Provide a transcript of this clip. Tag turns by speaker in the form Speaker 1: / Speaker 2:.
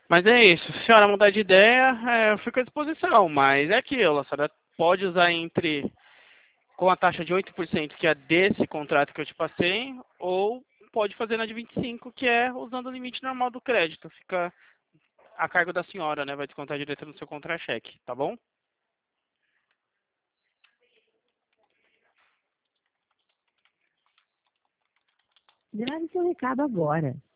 Speaker 1: Mas é isso. Se a senhora mudar de ideia, eu fico à disposição. Mas é aquilo, a senhora pode usar entre com a taxa de 8%, que é desse contrato que eu te passei, ou pode fazer na de 25%, que é usando o limite normal do crédito. Fica a cargo da senhora, né? Vai descontar direto no seu contra-cheque, tá bom?
Speaker 2: Grave seu recado agora.